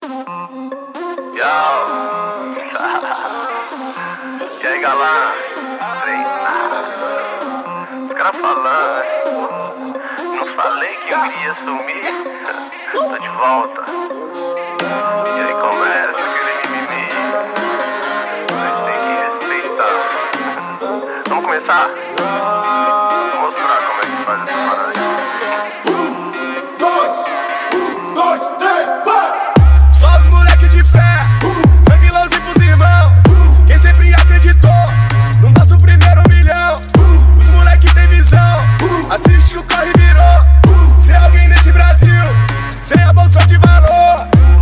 Yo. E aí, galã? Os caras falando. Não falei que eu iria sumir? Tô de volta. E aí começa aquele mimimi. Vocês têm que respeitar. Vamos começar? Vou mostrar como é que faz essa parada. Assiste que o corre virou. Se alguém nesse Brasil sem a bolsa de valor.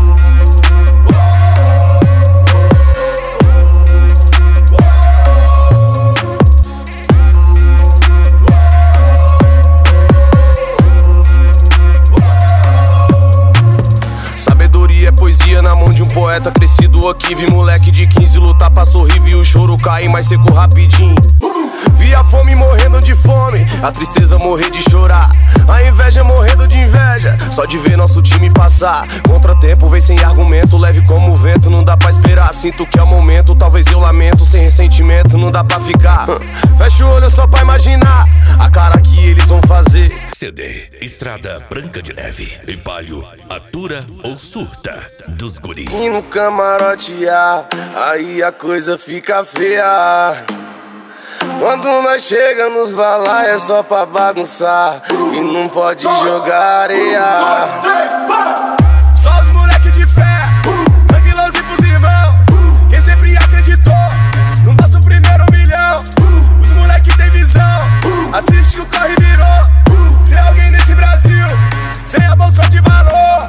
Sabedoria é poesia na mão de um poeta crescido aqui. Vi moleque de 15 lutar pra sorrir. Vi o choro cair mais seco rapidinho. Vi a fome morrendo de fome, a tristeza morrer de chorar, a inveja morrendo de inveja, só de ver nosso time passar. Contratempo vem sem argumento, leve como o vento, não dá pra esperar. Sinto que é o momento, talvez eu lamento, sem ressentimento, não dá pra ficar. Fecha o olho só pra imaginar a cara que eles vão fazer. CD Estrada Branca de Neve, Empalho, atura ou surta dos guri. E no camarote, aí a coisa fica feia. Quando nós chega nos balai é só pra bagunçar e não pode jogar areia. Só os moleque de fé, sangue lance pros irmãos. Quem sempre acreditou no nosso primeiro milhão. Os moleque tem visão, assiste que o corre virou. Se alguém nesse Brasil sem a bolsa de valor.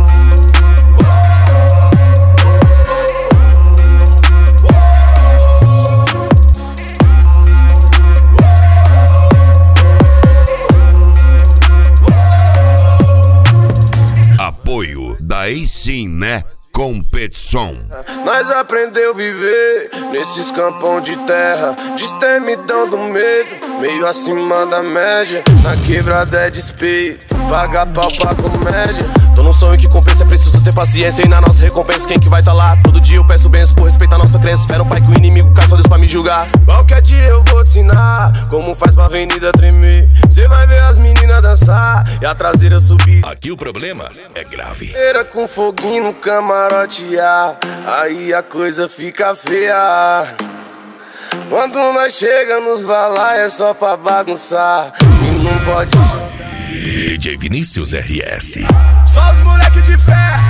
Daí sim, né? Competição. Nós aprendeu viver nesses campão de terra, destemidão do medo, meio acima da média. Na quebrada é despeito, paga pau pra comédia. Tô num sonho que compensa, é preciso ter paciência. E na nossa recompensa, quem que vai tá lá? Todo dia eu peço bênçãos por respeitar nossa crença. Espera um pai que o inimigo cai, só Deus pra me julgar. Qualquer dia eu vou te ensinar como faz pra avenida tremer. Cê vai ver as meninas dançar e a traseira subir. Aqui o problema é grave. Era com foguinho no camarote, aí a coisa fica feia. Quando nós chega nos balai é só pra bagunçar e não pode. DJ Vinícius RS. Só os moleque de fé,